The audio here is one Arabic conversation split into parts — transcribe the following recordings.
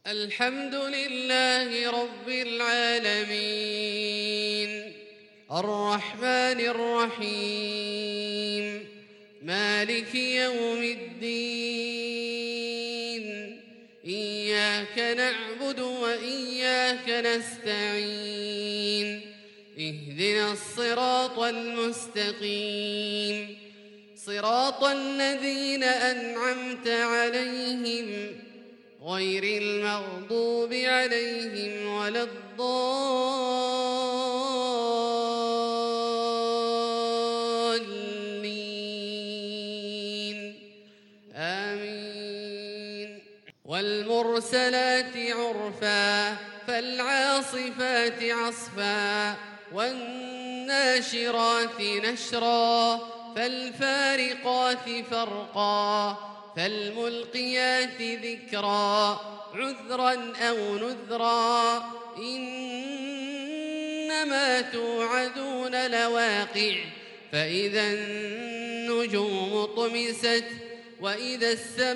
الحمد لله رب العالمين الرحمن الرحيم مالك يوم الدين إياك نعبد وإياك نستعين اهدنا الصراط المستقيم صراط الذين أنعمت عليهم غير المغضوب عليهم ولا الضالين آمين. والمرسلات عرفا فالعاصفات عصفا والناشرات نشرا فالفارقات فرقا فالملقيات ذكرا عذرا أو نذرا إنما توعدون لواقع فإذا النجوم طمست وإذا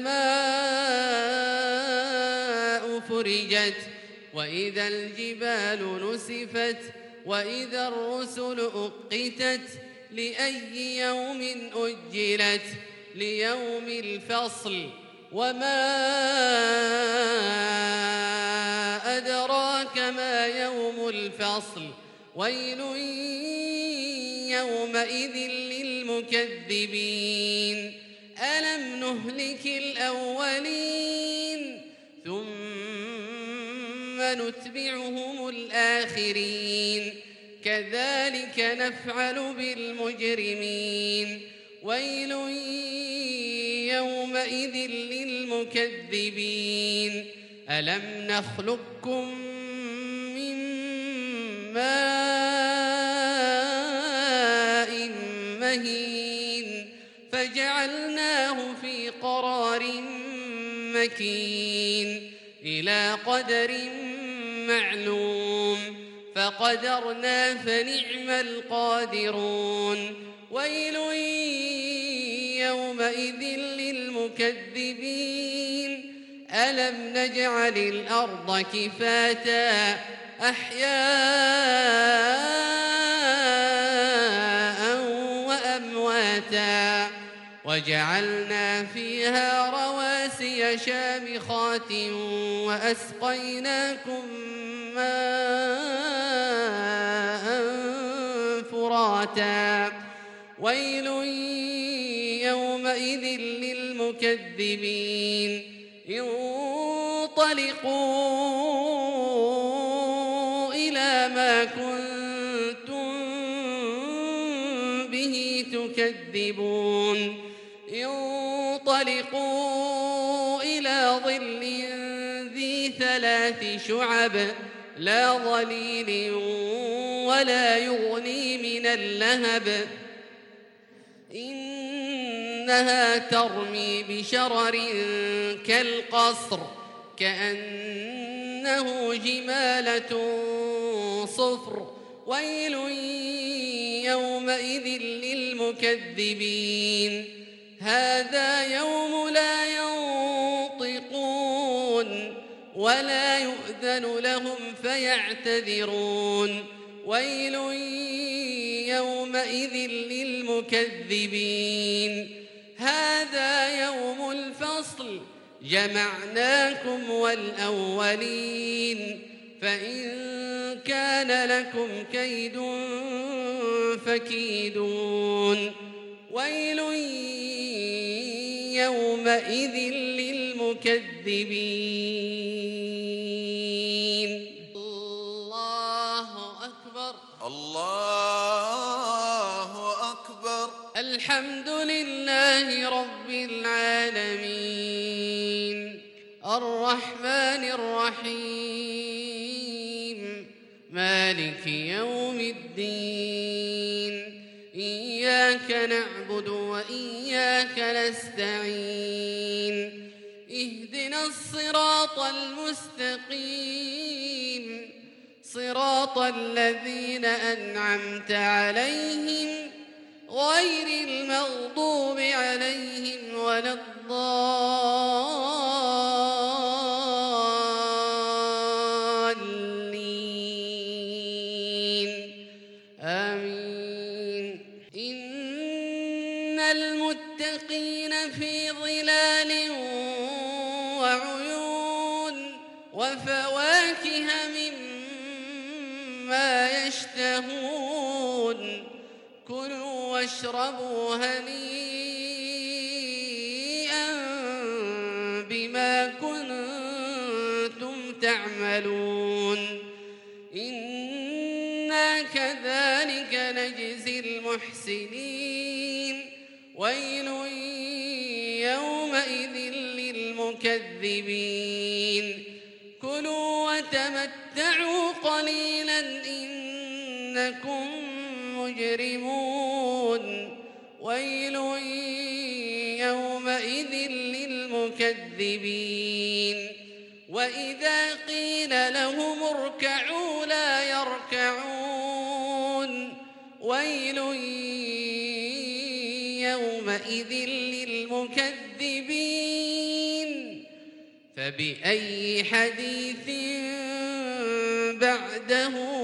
السماء فرجت وإذا الجبال نسفت وإذا الرسل أقتت لأي يوم أجلت ليوم الفصل وما أدراك ما يوم الفصل ويل يومئذ للمكذبين ألم نهلك الأولين ثم نتبعهم الآخرين كذلك نفعل بالمجرمين ويل يومئذ للمكذبين ألم نخلقكم من ماء مهين فجعلناه في قرار مكين إلى قدر معلوم فقدرنا فنعم القادرون ويل يومئذ للمكذبين ألم نجعل الأرض كفاتا أحياء وأمواتا وجعلنا فيها رواسي شامخات وأسقيناكم ماء فراتا ويل يومئذ للمكذبين انطلقوا إلى ما كنتم به تكذبون انطلقوا إلى ظل ذي 3 شعب لا ظليل ولا يغني من اللهب إنها ترمي بشرر كالقصر كأنه جمالة صفر ويل يومئذ للمكذبين هذا يوم لا ينطقون ولا يؤذن لهم فيعتذرون ويل يومئذ للمكذبين هذا يوم الفصل جمعناكم والأولين فإن كان لكم كيد فكيدون ويل يومئذ للمكذبين الله أكبر الله أكبر الحمد لله رب العالمين الرحمن الرحيم مالك يوم الدين إياك نعبد وإياك نستعين اهدنا الصراط المستقيم صراط الذين أنعمت عليهم غير المغضوب عليهم ولا الضالين وفواكه مما يشتهون كلوا واشربوا هنيئا بما كنتم تعملون إنا كذلك نجزي المحسنين ويل يومئذ للمكذبين كلوا وتمتعوا قليلا إنكم مجرمون ويل يومئذ للمكذبين وإذا قيل لهم اركعوا لا يركعون ويل يومئذ للمكذبين فبأي حديث بعده